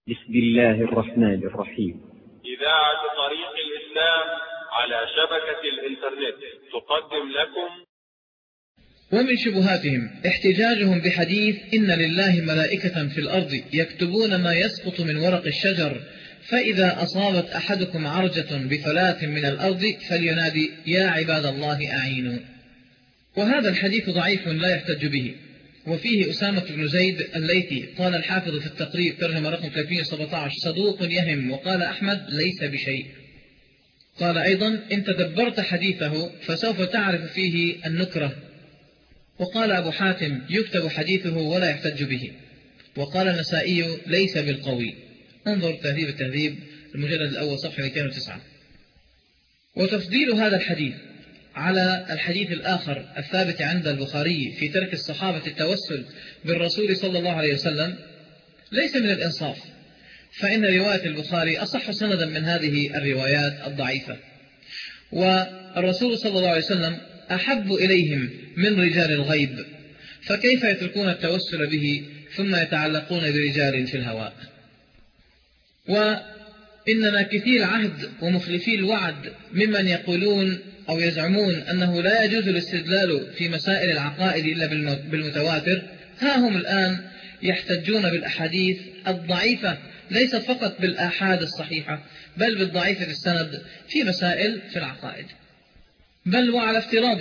بسم الله الرحمن الرحيم. إذاعة طريق الإسلام على شبكة الإنترنت تقدم لكم. ومن شبهاتهم احتجاجهم بحديث إن لله ملائكة في الأرض يكتبون ما يسقط من ورق الشجر، فإذا أصابت أحدكم عرجة بفلاة من الأرض فلينادي يا عباد الله أعينوا. وهذا الحديث ضعيف لا يحتج به، وفيه أسامة بن زيد الليثي قال الحافظ في التقريب ترجمة رقم 317 صدوق يهم، وقال أحمد ليس بشيء. قال أيضا إن تدبرت حديثه فسوف تعرف فيه النكرة. وقال أبو حاتم يكتب حديثه ولا يحتج به. وقال النسائي ليس بالقوي. انظر تهذيب التهذيب المجلد الأول صفحة 209. وتفضيل هذا الحديث على الحديث الآخر الثابت عند البخاري في ترك الصحابة التوسل بالرسول صلى الله عليه وسلم ليس من الإنصاف، فإن رواية البخاري أصح سندا من هذه الروايات الضعيفة، والرسول صلى الله عليه وسلم أحب إليهم من رجال الغيب، فكيف يتركون التوسل به ثم يتعلقون برجال في الهواء؟ وإن ناكثي العهد ومخلفي الوعد ممن يقولون أو يزعمون أنه لا يجوز الاستدلال في مسائل العقائد إلا بالمتواتر، ها هم الآن يحتجون بالأحاديث الضعيفة ليست فقط بالآحاد الصحيحة بل بالضعيفة السند في مسائل في العقائد، بل وعلى افتراض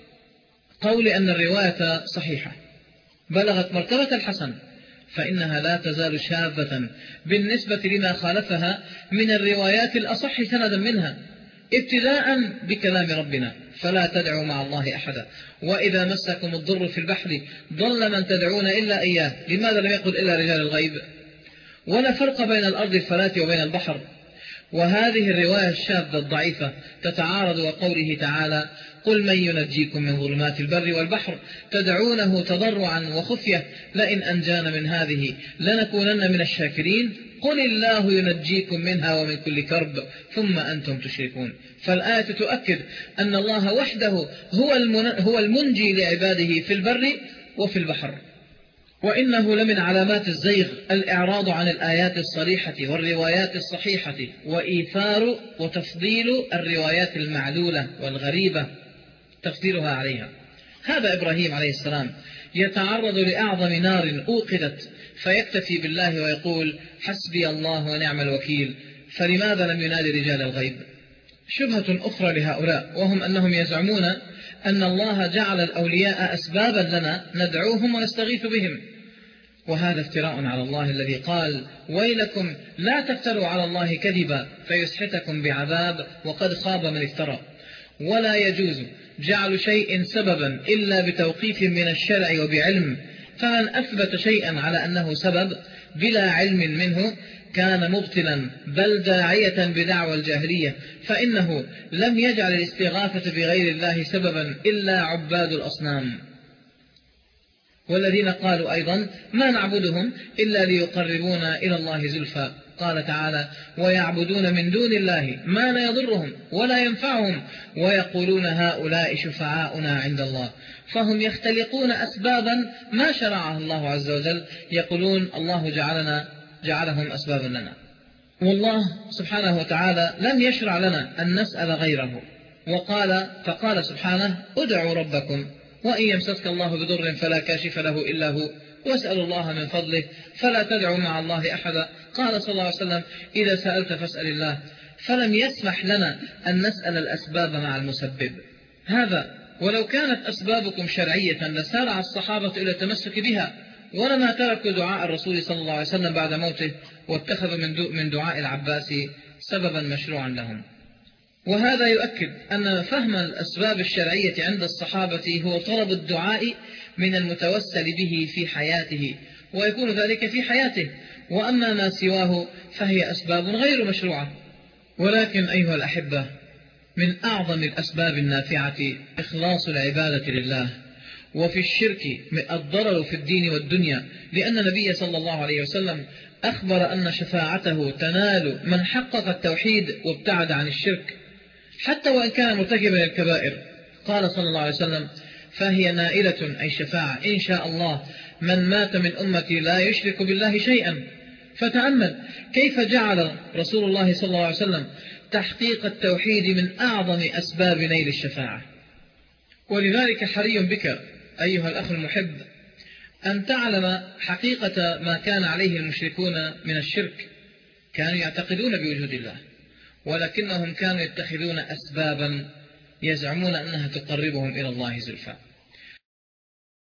قول أن الرواية صحيحة بلغت مرتبة الحسن فإنها لا تزال شاذة بالنسبة لما خالفها من الروايات الأصح سندا منها، ابتداء بكلام ربنا فلا تدعوا مع الله أحدا، وإذا مسكم الضر في البحر ضل من تدعون إلا إياه، لماذا لم يقل إلا رجال الغيب؟ ولا فرق بين الأرض الفلاة وبين البحر. وهذه الرواية الشاذة الضعيفة تتعارض وقوله تعالى قل من ينجيكم من ظلمات البر والبحر تدعونه تضرعا وخفية لئن أنجانا من هذه لنكونن من الشاكرين قل الله ينجيكم منها ومن كل كرب ثم أنتم تشركون. فالآية تؤكد أن الله وحده هو المنجي لعباده في البر وفي البحر. وإنه لمن علامات الزيغ الإعراض عن الآيات الصريحة والروايات الصحيحة وإيثار وتفضيل الروايات المعلولة والغريبة تفضيلها عليها. هذا إبراهيم عليه السلام يتعرض لأعظم نار أوقدت فيكتفي بالله ويقول حسبي الله ونعم الوكيل، فلماذا لم ينادي رجال الغيب؟ شبهة أخرى لهؤلاء وهم أنهم يزعمون أن الله جعل الأولياء أسبابا لنا ندعوهم ونستغيث بهم، وهذا افتراء على الله الذي قال ويلكم لا تفتروا على الله كذبا فيسحتكم بعذاب وقد خاب من افترى. ولا يجوز جعل شيء سببا إلا بتوقيف من الشرع وبعلم، فمن أثبت شيئا على أنه سبب بلا علم منه كان مبتلا بل داعية بدعوى الجاهلية، فإنه لم يجعل الاستغاثة بغير الله سببا إلا عباد الأصنام، والذين قالوا أيضا ما نعبدهم إلا ليقربونا إلى الله زلفى. قال تعالى ويعبدون من دون الله ما لا يضرهم ولا ينفعهم ويقولون هؤلاء شفعاؤنا عند الله، فهم يختلقون أسبابا ما شرعها الله عز وجل، يقولون الله جعلهم أسبابا لنا، والله سبحانه وتعالى لم يشرع لنا أن نسأل غيره. فقال سبحانه ادعوا ربكم وإن يمسسك الله بضر فلا كاشف له إلا هو واسألوا الله من فضله فلا تدعوا مع الله أحدا. قال صلى الله عليه وسلم إذا سألت فاسأل الله، فلم يسمح لنا أن نسأل الأسباب مع المسبب. هذا ولو كانت أسبابكم شرعية لسارع الصحابة إلى التمسك بها ولما تركوا دعاء الرسول صلى الله عليه وسلم بعد موته واتخذوا من دعاء العباس سببا مشروعا لهم. وهذا يؤكد أن فهم الأسباب الشرعية عند الصحابة هو طلب الدعاء من المتوسل به في حياته، ويكون ذلك في حياته، وأما ما سواه فهي أسباب غير مشروعة. ولكن أيها الأحبة من أعظم الأسباب النافعة إخلاص العبادة لله، وفي الشرك الضرر في الدين والدنيا، لأن النبي صلى الله عليه وسلم أخبر أن شفاعته تنال من حقق التوحيد وابتعد عن الشرك حتى وإن كان مرتكبا الكبائر. قال صلى الله عليه وسلم فهي نائلة أي شفاعة إن شاء الله من مات من أمتي لا يشرك بالله شيئا فتأمل كيف جعل رسول الله صلى الله عليه وسلم تحقيق التوحيد من أعظم أسباب نيل الشفاعة. ولذلك حري بك أيها الأخ المحب أن تعلم حقيقة ما كان عليه المشركون من الشرك. كانوا يعتقدون بوجود الله، ولكنهم كانوا يتخذون أسبابا يزعمون أنها تقربهم إلى الله زلفى.